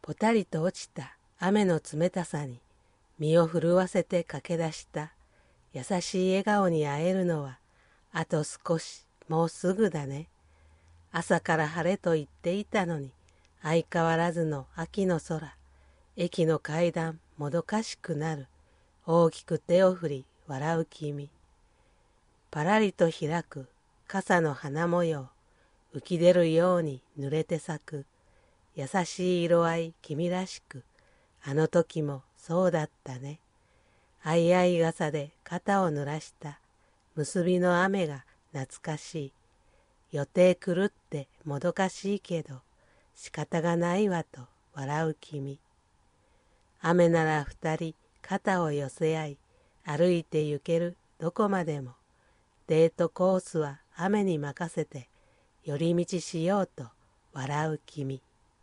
ぽたりと落ちた雨の冷たさに身を震わせて駆け出した優しい笑顔に会えるのはあと少し、もうすぐだね。朝から晴れと言っていたのに相変わらずの秋の空。駅の階段もどかしくなる。大きく手を振り笑う君。パラリと開く傘の花模様。浮き出るように濡れて咲く。優しい色合い君らしく。あの時もそうだったね。相合い傘で肩を濡らした結びの雨が懐かしい。予定狂ってもどかしいけど仕方がないわと笑う君。雨なら二人肩を寄せ合い歩いて行けるどこまでも。デートコースは雨に任せて寄り道しようと笑う君。